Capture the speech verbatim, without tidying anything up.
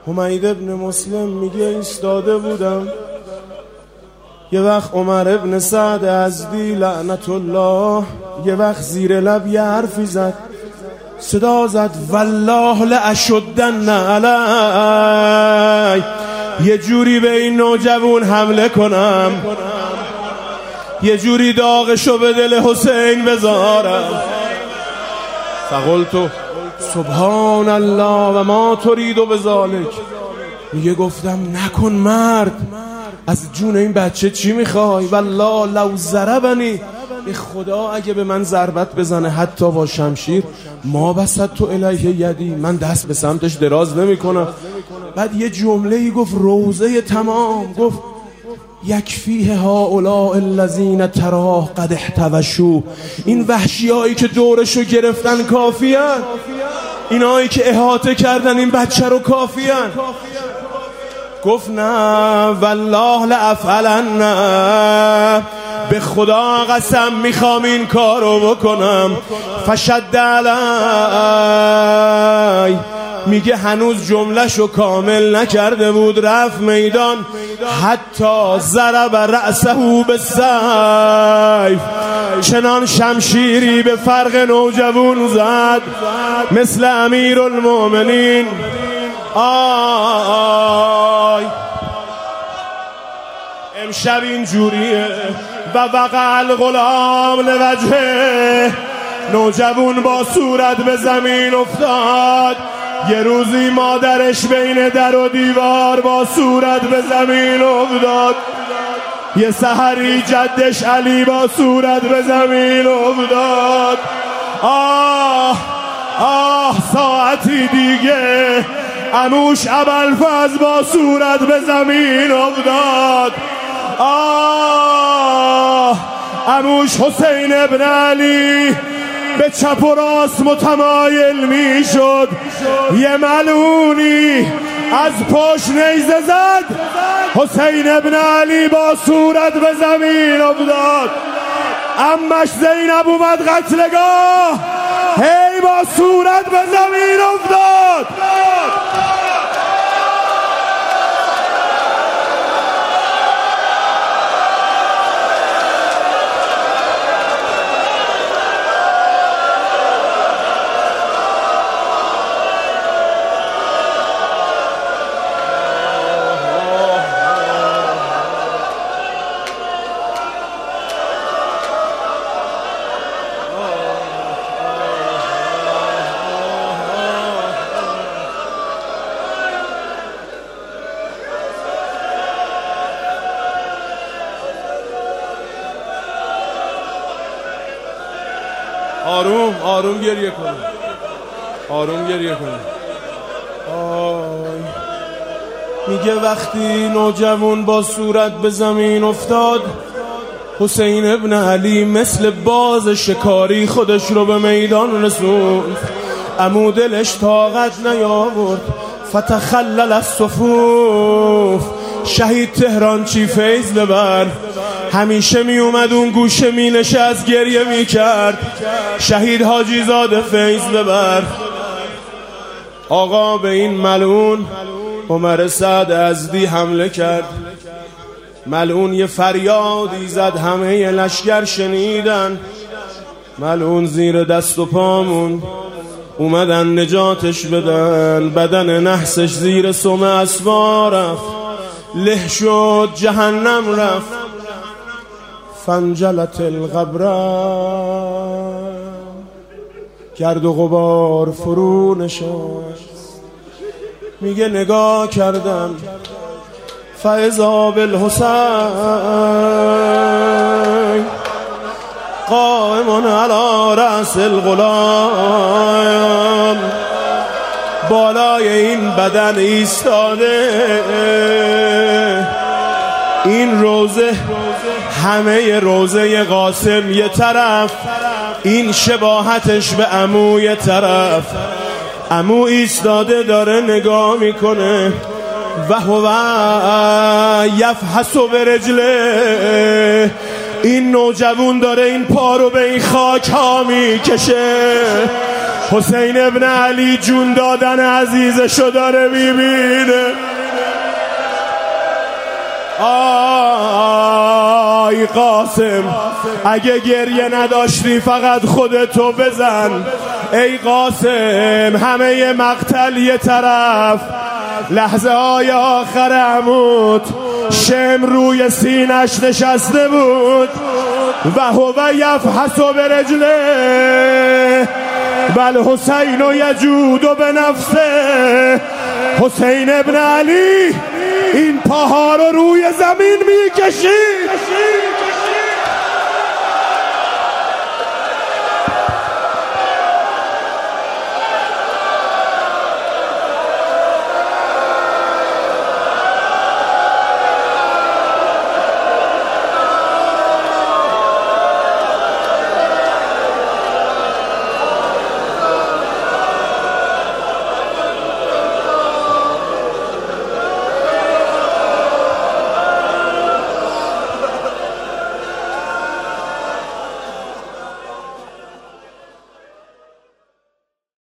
حمید ابن مسلم میگه ایستاده بودم، یه وقت عمر ابن سعد ازدی لعنت الله یه وقت زیر لب یه حرفی زد، صدا زد والله لاشدن علی، یه جوری به این نوجوان حمله کنم، یه جوری داغشو به دل حسین بذارم. فقلتو سبحان الله و ما ترید بذالک، میگه گفتم نکن مرد، از جون این بچه چی میخوای؟ والله لو ضربنی، به خدا اگه به من ضربت بزنه حتی با شمشیر، ما بسط تو الیه یدی، من دست به سمتش دراز نمی کنم. بعد یه جمله ای گفت روزه تمام، گفت یکفیه هؤلاء الذین تراه قد احتوشوا، این وحشیایی که دورشو گرفتن کافیان، اینایی که احاطه کردن این بچه رو کافیان. گفت نه والله لافعلن، به خدا قسم میخوام این کارو بکنم. فشد علی، میگه هنوز جمله‌شو کامل نکرده بود، رفت میدان حتی ضرب رأسه بالسیف، چنان شمشیری به فرق نوجوان زد مثل امیرالمومنین. آی امشب این جوریه و وقع الغلام لوجهه، نوجوان با صورت به زمین افتاد. یه روزی مادرش بین در و دیوار با صورت به زمین افتاد، یه سحری جدش علی با صورت به زمین افتاد. آه آه ساعتی دیگه عموش ابوالفضل با صورت به زمین افتاد. آه عموش حسین ابن علی به چپ و راست متمایل می شد، یه ملعونی از پشت نیزه زد، حسین ابن علی با صورت به زمین افتاد. عمش زینب اومد قتلگاه، هی با صورت به زمین افتاد. آروم آروم گریه کن، آروم گریه کن. آی میگه وقتی نوجوان با صورت به زمین افتاد، حسین ابن علی مثل باز شکاری خودش رو به میدان رسوند. عمو دلش طاقت نیاورد، فتخلل الصفوف. شهید تهران چی فیض ببر، همیشه می اومد اون گوشه می نشست گریه می کرد. شهید حاجی زاده فیض ببر. آقا به این ملعون عمر سعد ازدی حمله کرد. ملعون یه فریادی زد، همه لشکر شنیدن. ملعون زیر دست و پامون اومدن نجاتش بدن. بدن نحسش زیر سم اسوا رفت، له شد جهنم رفت. فانجلت القبر، گرد و غبار فرو نشست. میگه نگاه کردم فاذا بالحسین قائم علی رأس الغلام. بالای این بدن ایستاده، این روزه همه روزه قاسم یه طرف، این شباهتش به عمو یه طرف. عمو ایستاده داره نگاه میکنه و هو یفحص برجله. این نوجوان داره این پا رو به این خاک ها میکشه. حسین ابن علی جون دادن عزیزشو داره میبینه. آی قاسم اگه گریه نداشتی فقط خودتو بزن. ای قاسم همه مقتل یه طرف، لحظه های آخر عمود شم روی سینش نشسته بود و هو یفحص برجله بل حسین و یجود و به نفسه. حسین ابن علی این پاها رو روی زمین میکشید.